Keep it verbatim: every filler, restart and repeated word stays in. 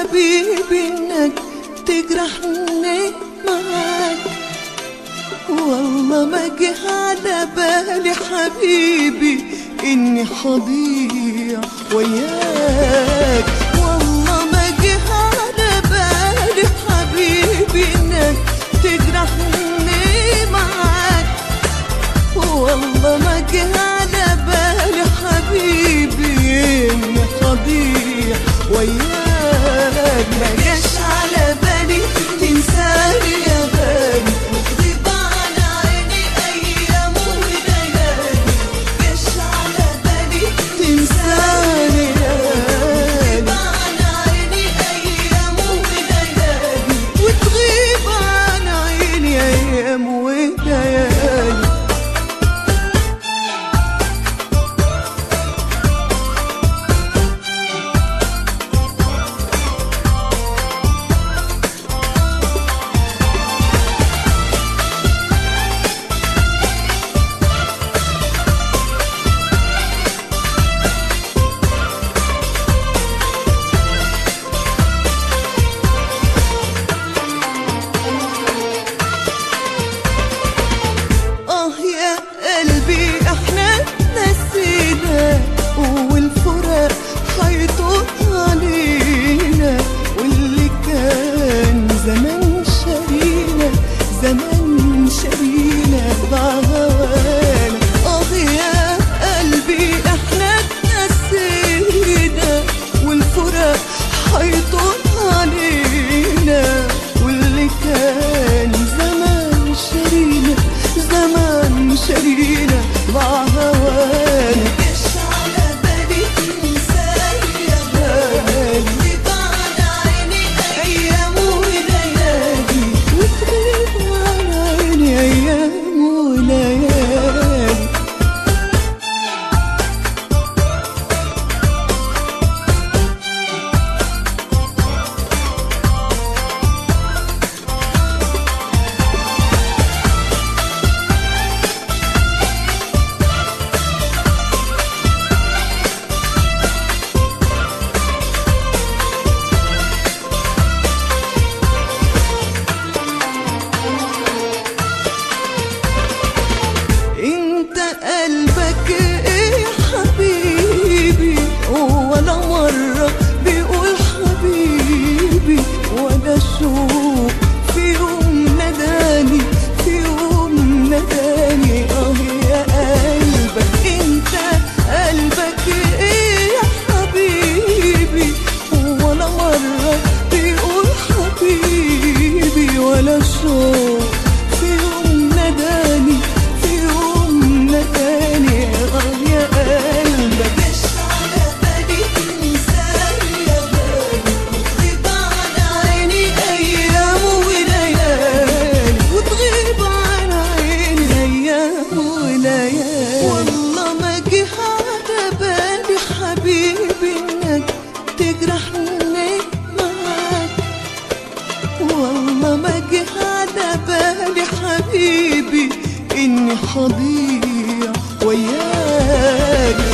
حبيبي انك تجرحني معاك، والله ما جه على بالي حبيبي اني حضيع وياك، والله ما جه على بالي حبيبي انك تجرحني معاك، والله ما جه على بالي حبيبي اني حضيع وياك، ما جاش على بالي تنساني يا غالي، وتغيب عن عيني ايام وليالي، جاش على بالي تنساني يا غالي، وتغيب عن عيني ايام وليالي، وتغيب عن عيني ايام وليالي. قلبي احنا نسينا والفراق حيطول علينا، واللي كان زمان شارينا زمان شارينا بعهوانا. اه يا قلبي احنا نسينا والفراق حيطول علينا، واللي كان زمان شارينا زمان شارينا بعهوانا، جاش على بالي تنساني يا غالي، وتغيب عن عيني ايام وليالي، وتغيب عن عيني ايام وليالي. قلبك ايه حبيبي، ولا مرة بيقول حبيبي، ولا شوق في يوم نداني في يوم نداني. اه يا قلبك انت قلبك ايه يا حبيبي، ولا مرة بيقول حبيبي، ولا شوق في يوم نداني تاني. اه يا قلبك جاش على بالي تنساني يا غالي، وتغيب عن عيني ايام وليالي، وتغيب عن عيني ايام وليالي، والله ما جه على بالي حبيبي انك تجرحني معاك، والله ما جه على بالي حبيبي اني حضيع وياك.